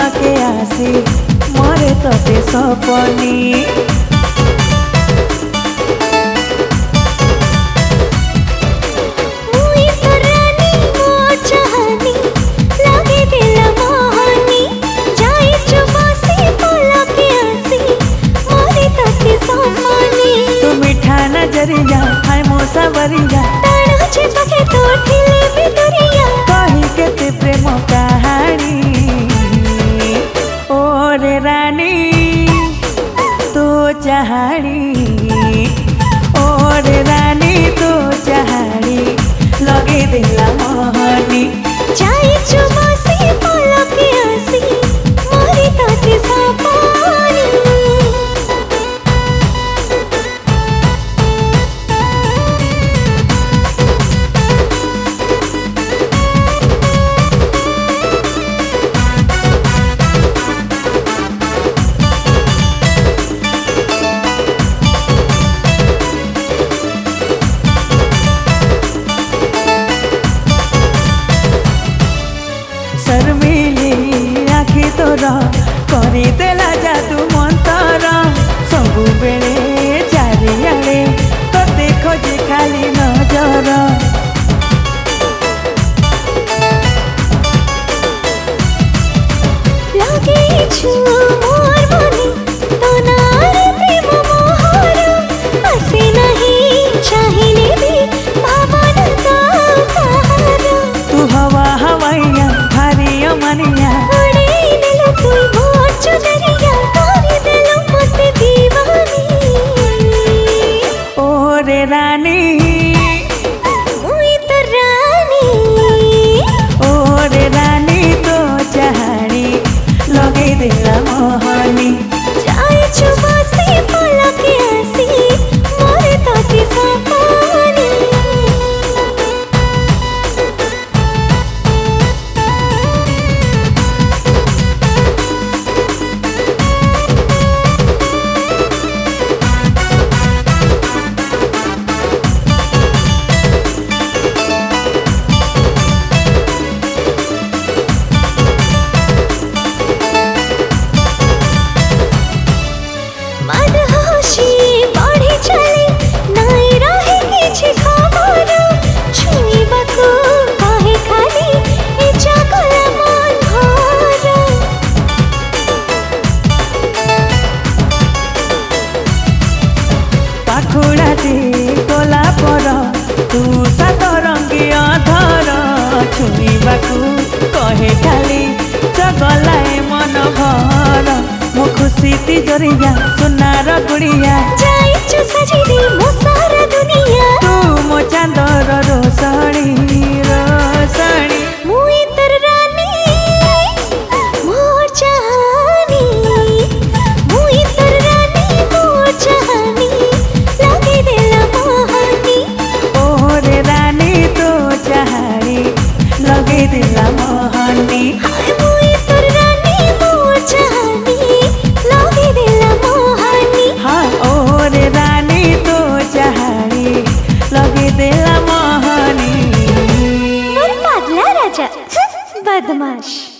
के आसी मोरे तोते सपनी नजरिया हाय मोसा बरिया ताड़ा छिपके तो ठिले भितरिया कही के ते प्रेम कहानी ओरे रानी तो चाहानी ओरे रानी तो चाहानी लगे दिला मोहनी जाए चुमासी पलके आसी मोरे ताते सपनी शर्मिली आखि तोर करदेला जादू मंतर सबु बेले चारिआडे तोते खोजे खाली नजर लगे छु मोर मने तो नार प्रेम मोहर आसे नहीं चाहिए भी भावना का कहार तू हवा हवाइया भारी मनिया उड़े दिल तू मोर चुनरिया कर दिल मत दीवानी ओरे रानी मुई तो रानी ओरे रानी तो चाहानी लगे दिला मोहनी जाए चुमासी पलके आसी मोरे ताते सपनी मदहोशी बढ़ी चली नहीं रहे किछि खबर छुईबाकू काहे खाली इच्छा कला मन भर पाखुड़ाटी गोला पर तू सातरंगी अधर छुईबाकू कहे खाली चगलाए मन भर मो खुशी तिजोरिया सुनार गुड़िया जाइछु सजिदी मो सारा दुनिया तू मो चांदर रोसणी रोसणी मुई तर रानी मोर चाहनी मुई तर रानी मोर चाहनी लगे दिल मोहनी ओरे रानी तो चाहानी लगे दिला मोहनी हाय मुई तर रानी मोर चाहनी लगे दिल मोहनी हाँ ओरे रानी तो चाहानी लगे दिला मोहनी मोर पागला राजा बदमाश।